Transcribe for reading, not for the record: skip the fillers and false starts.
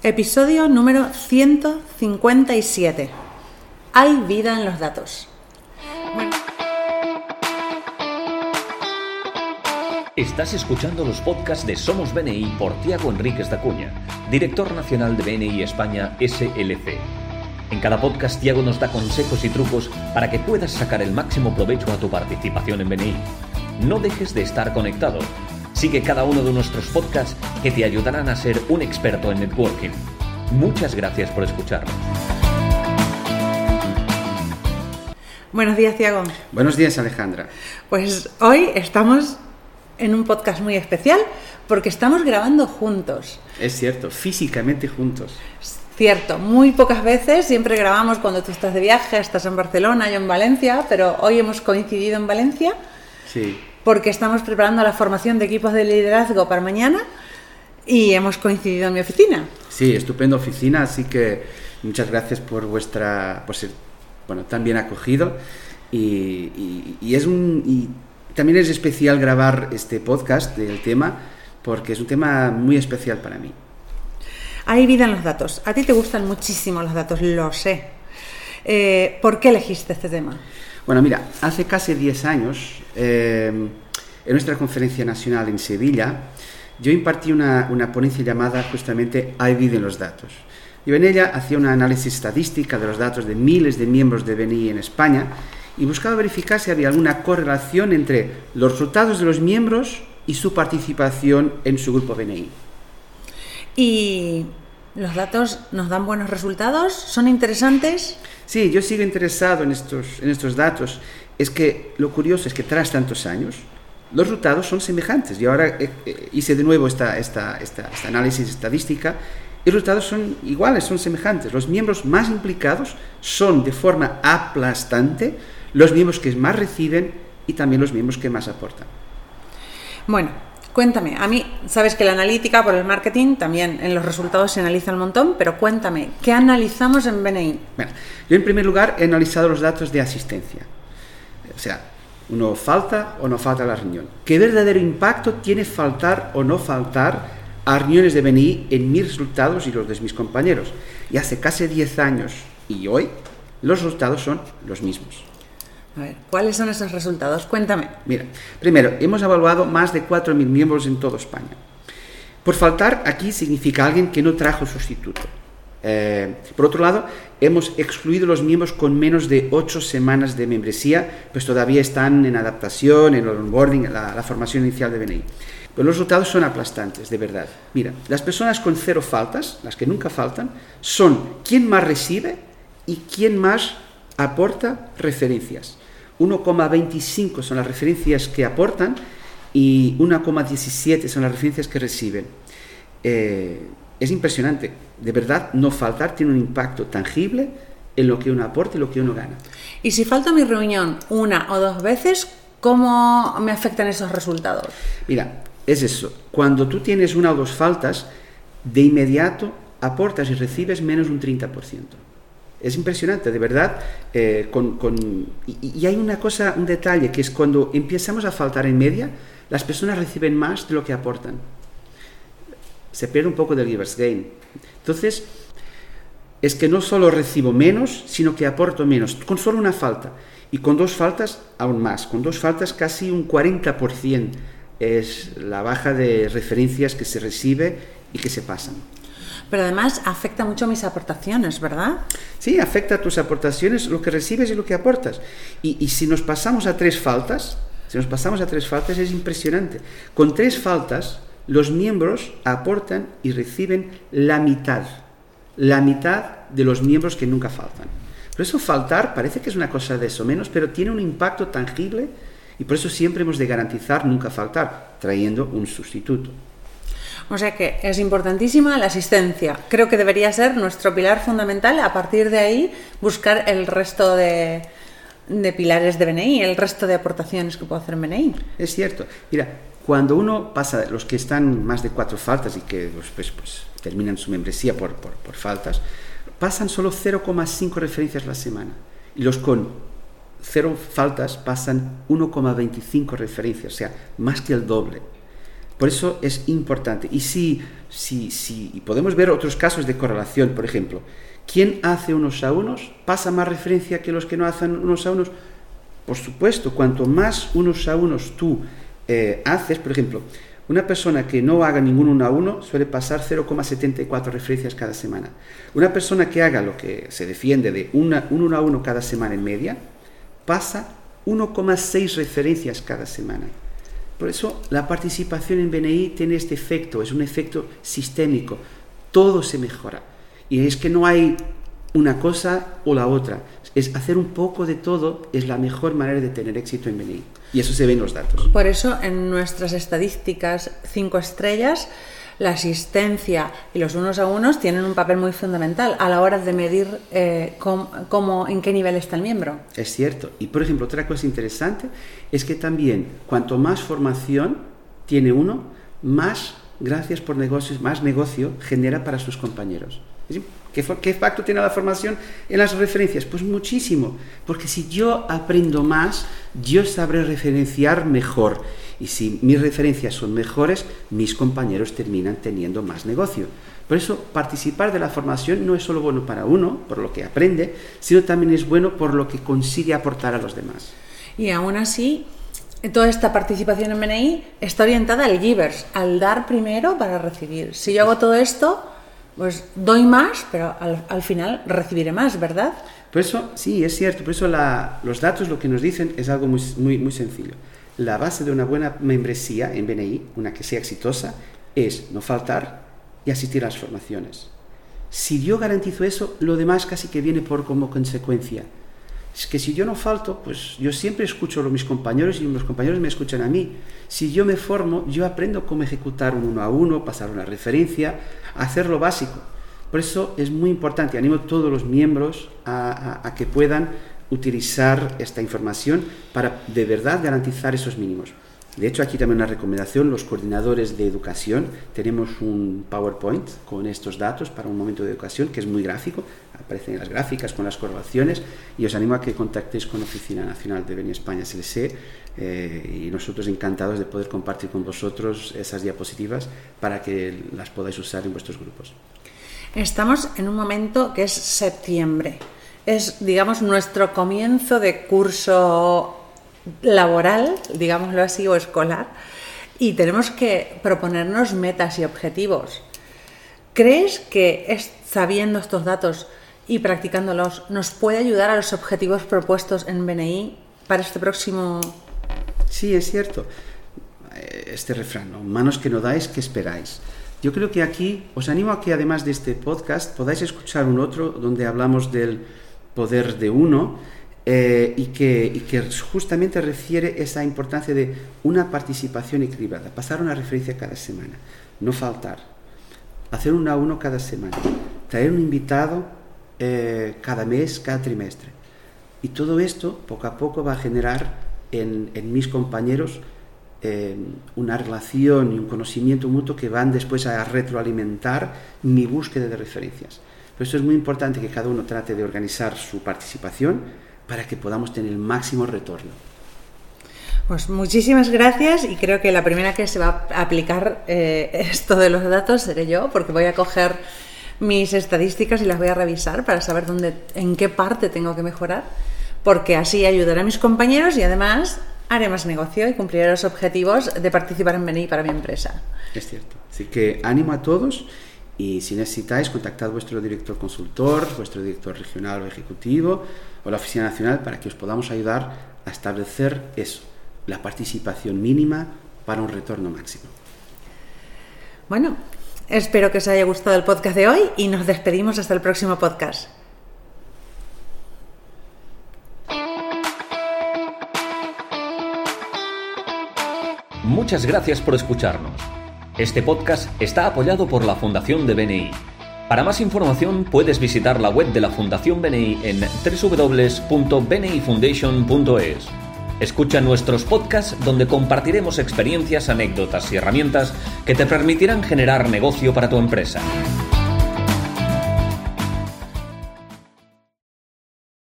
Episodio número 157. Hay vida en los datos. Estás escuchando los podcasts de Somos BNI por Tiago Enríquez de Acuña, director nacional de BNI España SLC. En cada podcast, Tiago nos da consejos y trucos para que puedas sacar el máximo provecho a tu participación en BNI. No dejes de estar conectado. Sigue cada uno de nuestros podcasts que te ayudarán a ser un experto en networking. Muchas gracias por escucharnos. Buenos días, Tiago. Buenos días, Alejandra. Pues hoy estamos en un podcast muy especial porque estamos grabando juntos. Es cierto, físicamente juntos. Cierto, muy pocas veces, siempre grabamos cuando tú estás de viaje, estás en Barcelona, yo en Valencia, pero hoy hemos coincidido en Valencia. Sí. Porque estamos preparando la formación de equipos de liderazgo para mañana y hemos coincidido en mi oficina. Sí, estupenda oficina, así que muchas gracias por ser tan bien acogido y también es especial grabar este podcast del tema porque es un tema muy especial para mí. Hay vida en los datos. A ti te gustan muchísimo los datos, lo sé. ¿Por qué elegiste este tema? Bueno, mira, hace casi 10 años, en nuestra conferencia nacional en Sevilla, yo impartí una ponencia llamada justamente Hay vida en los datos. Yo en ella hacía un análisis estadística de los datos de miles de miembros de BNI en España y buscaba verificar si había alguna correlación entre los resultados de los miembros y su participación en su grupo BNI. ¿Y los datos nos dan buenos resultados? ¿Son interesantes? Sí, yo sigo interesado en estos datos. Es que lo curioso es que tras tantos años, los resultados son semejantes. Yo ahora hice de nuevo esta análisis estadística y los resultados son iguales, son semejantes. Los miembros más implicados son de forma aplastante los miembros que más reciben y también los miembros que más aportan. Bueno, cuéntame, a mí, sabes que la analítica por el marketing también en los resultados se analiza un montón, pero cuéntame, ¿qué analizamos en BNI? Bueno, yo en primer lugar he analizado los datos de asistencia. O sea, uno falta o no falta a la reunión. ¿Qué verdadero impacto tiene faltar o no faltar a reuniones de BNI en mis resultados y los de mis compañeros? Y hace casi 10 años y hoy los resultados son los mismos. A ver, ¿cuáles son esos resultados? Cuéntame. Mira, primero, hemos evaluado más de 4.000 miembros en toda España. Por faltar, aquí significa alguien que no trajo sustituto. Por otro lado, hemos excluido los miembros con menos de 8 semanas de membresía, pues todavía están en adaptación, en el onboarding, la formación inicial de BNI. Pero los resultados son aplastantes, de verdad. Mira, las personas con 0 faltas, las que nunca faltan, son quien más recibe y quien más aporta referencias. 1,25 son las referencias que aportan y 1,17 son las referencias que reciben. Es impresionante. De verdad, no faltar tiene un impacto tangible en lo que uno aporta y lo que uno gana. Y si falta mi reunión 1 o 2 veces, ¿cómo me afectan esos resultados? Mira, es eso. Cuando tú tienes 1 o 2 faltas, de inmediato aportas y recibes menos de un 30%. Es impresionante, de verdad. Y hay una cosa, un detalle, que es cuando empezamos a faltar en media, las personas reciben más de lo que aportan. Se pierde un poco del giver's gain. Entonces, es que no solo recibo menos, sino que aporto menos, con solo una falta. Y con 2 faltas, aún más. Con 2 faltas, casi un 40% es la baja de referencias que se recibe y que se pasan. Pero además afecta mucho mis aportaciones, ¿verdad? Sí, afecta a tus aportaciones, lo que recibes y lo que aportas. Y si nos pasamos a 3 faltas, es impresionante. Con 3 faltas, los miembros aportan y reciben la mitad de los miembros que nunca faltan. Por eso faltar parece que es una cosa de eso menos, pero tiene un impacto tangible y por eso siempre hemos de garantizar nunca faltar, trayendo un sustituto. O sea que es importantísima la asistencia. Creo que debería ser nuestro pilar fundamental. A partir de ahí, buscar el resto de pilares de BNI, el resto de aportaciones que puedo hacer en BNI. Es cierto. Mira, cuando uno pasa, los que están más de 4 faltas y que pues terminan su membresía por faltas, pasan solo 0,5 referencias la semana. Y los con 0 faltas pasan 1,25 referencias, o sea, más que el doble. Por eso es importante. Y si podemos ver otros casos de correlación, por ejemplo, ¿quién hace unos a unos pasa más referencia que los que no hacen unos a unos? Por supuesto, cuanto más unos a unos tú haces, por ejemplo, una persona que no haga ningún 1 a 1 suele pasar 0,74 referencias cada semana. Una persona que haga lo que se defiende de un 1 a 1 cada semana en media, pasa 1,6 referencias cada semana. Por eso la participación en BNI tiene este efecto, es un efecto sistémico, todo se mejora. Y es que no hay una cosa o la otra, es hacer un poco de todo, es la mejor manera de tener éxito en BNI. Y eso se ve en los datos. Por eso en nuestras estadísticas 5 estrellas, la asistencia y los unos a unos tienen un papel muy fundamental a la hora de medir en qué nivel está el miembro. Es cierto. Y por ejemplo, otra cosa interesante es que también cuanto más formación tiene uno, más gracias por negocios, más negocio genera para sus compañeros. ¿Qué impacto tiene la formación en las referencias? Pues muchísimo, porque si yo aprendo más, yo sabré referenciar mejor. Y si mis referencias son mejores, mis compañeros terminan teniendo más negocio. Por eso, participar de la formación no es solo bueno para uno, por lo que aprende, sino también es bueno por lo que consigue aportar a los demás. Y aún así, toda esta participación en BNI está orientada al givers, al dar primero para recibir. Si yo hago todo esto, pues doy más, pero al final recibiré más, ¿verdad? Por eso, sí, es cierto. Por eso los datos lo que nos dicen es algo muy sencillo. La base de una buena membresía en BNI, una que sea exitosa, es no faltar y asistir a las formaciones. Si yo garantizo eso, lo demás casi que viene como consecuencia. Es que si yo no falto, pues yo siempre escucho a mis compañeros y los compañeros me escuchan a mí. Si yo me formo, yo aprendo cómo ejecutar un 1 a 1, pasar una referencia, hacer lo básico. Por eso es muy importante, animo a todos los miembros a que puedan utilizar esta información para de verdad garantizar esos mínimos. De hecho, aquí también una recomendación, los coordinadores de educación, tenemos un PowerPoint con estos datos para un momento de educación que es muy gráfico, aparecen las gráficas con las correlaciones y os animo a que contactéis con la Oficina Nacional de BNI España SLC y nosotros encantados de poder compartir con vosotros esas diapositivas para que las podáis usar en vuestros grupos. Estamos en un momento que es septiembre, es digamos nuestro comienzo de curso laboral, digámoslo así, o escolar, y tenemos que proponernos metas y objetivos. ¿Crees que sabiendo estos datos y practicándolos nos puede ayudar a los objetivos propuestos en BNI para este próximo? Sí, es cierto. Este refrán, ¿no? Manos que no dais, ¿qué esperáis? Yo creo que aquí os animo a que además de este podcast podáis escuchar un otro donde hablamos del poder de uno, y que justamente refiere esa importancia de una participación equilibrada, pasar una referencia cada semana, no faltar, hacer 1 a 1 cada semana, traer un invitado cada mes, cada trimestre. Y todo esto poco a poco va a generar en mis compañeros una relación y un conocimiento mutuo que van después a retroalimentar mi búsqueda de referencias. Por eso es muy importante que cada uno trate de organizar su participación para que podamos tener el máximo retorno. Pues muchísimas gracias y creo que la primera que se va a aplicar esto de los datos seré yo, porque voy a coger mis estadísticas y las voy a revisar para saber en qué parte tengo que mejorar, porque así ayudaré a mis compañeros y además haré más negocio y cumpliré los objetivos de participar en BNI para mi empresa. Es cierto. Así que ánimo a todos. Y si necesitáis, contactad a vuestro director consultor, vuestro director regional o ejecutivo o la Oficina Nacional para que os podamos ayudar a establecer eso, la participación mínima para un retorno máximo. Bueno, espero que os haya gustado el podcast de hoy y nos despedimos hasta el próximo podcast. Muchas gracias por escucharnos. Este podcast está apoyado por la Fundación de BNI. Para más información puedes visitar la web de la Fundación BNI en www.bnifoundation.es. Escucha nuestros podcasts donde compartiremos experiencias, anécdotas y herramientas que te permitirán generar negocio para tu empresa.